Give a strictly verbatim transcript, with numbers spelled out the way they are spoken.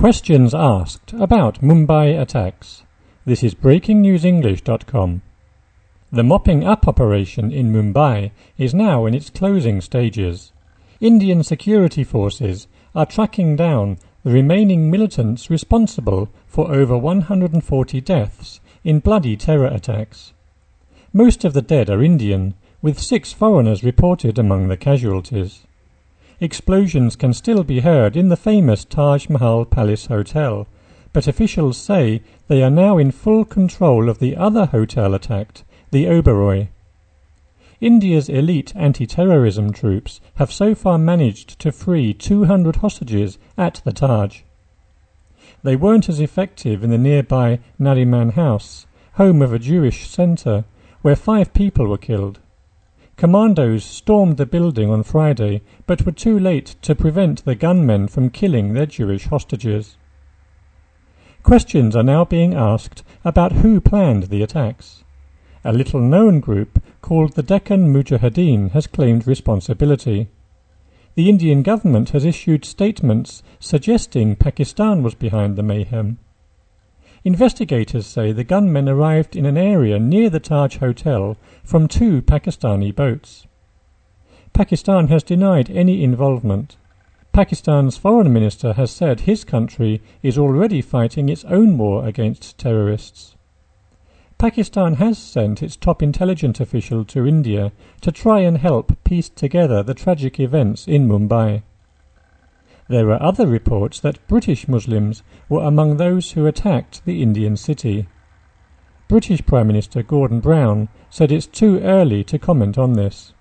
Questions asked about Mumbai attacks. This is breaking news english dot com. The mopping up operation in Mumbai is now in its closing stages. Indian security forces are tracking down the remaining militants responsible for over one hundred forty deaths in bloody terror attacks. Most of the dead are Indian, with six foreigners reported among the casualties. Explosions can still be heard in the famous Taj Mahal Palace Hotel, but officials say they are now in full control of the other hotel attacked, the Oberoi. India's elite anti-terrorism troops have so far managed to free two hundred hostages at the Taj. They weren't as effective in the nearby Nariman House, home of a Jewish centre, where five people were killed. Commandos stormed the building on Friday, but were too late to prevent the gunmen from killing their Jewish hostages. Questions are now being asked about who planned the attacks. A little-known group called the Deccan Mujahideen has claimed responsibility. The Indian government has issued statements suggesting Pakistan was behind the mayhem. Investigators say the gunmen arrived in an area near the Taj Hotel from two Pakistani boats. Pakistan has denied any involvement. Pakistan's foreign minister has said his country is already fighting its own war against terrorists. Pakistan has sent its top intelligence official to India to try and help piece together the tragic events in Mumbai. There are other reports that British Muslims were among those who attacked the Indian city. British Prime Minister Gordon Brown said it's too early to comment on this.